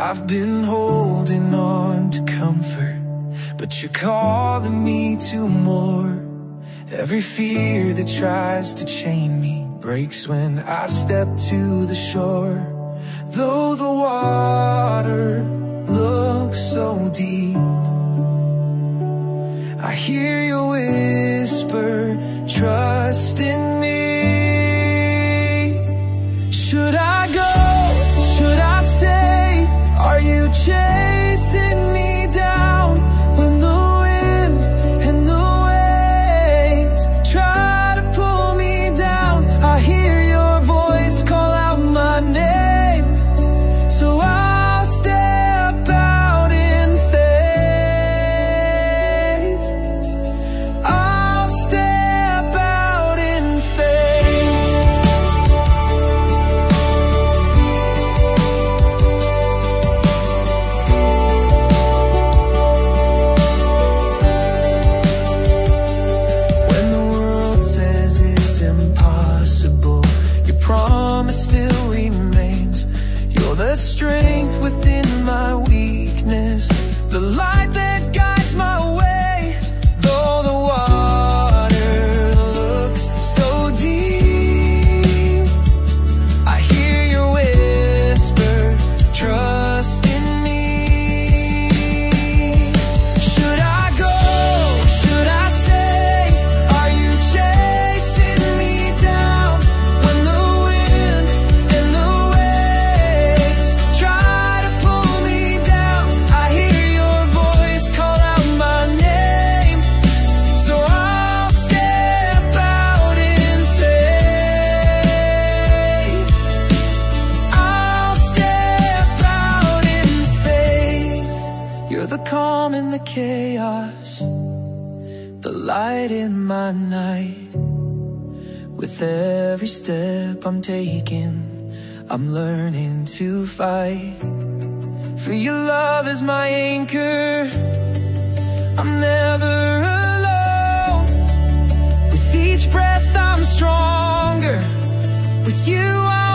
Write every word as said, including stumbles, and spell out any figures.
I've been holding on to comfort, but you're calling me to more. Every fear that tries to chain me breaks when I step to the shore. Though the water looks so deep, I hear your whisper, trust in me. Should I go? Should I stay? Are you chasing me down when the wind and the waves try to pull me down? I hear your voice call out my name, so I'll step out in faith. I'll step out in faith. When the world says it's impossible, your promise still remains. You're the strength within my weakness, the light that guides my way. Though the water looks so deep, I hear your whisper, trust in me. Should I go? Should I stay? Are you chasing me down when the wind and the waves try to pull me down? I hear your voice call out my name, so I'll step out in faith. I'll step out in faith. You're the calm in the chaos, the light in my night. With every step I'm taking, I'm learning to fight. For your love is my anchor, I'm never alone. With each breath I'm stronger, with you I'm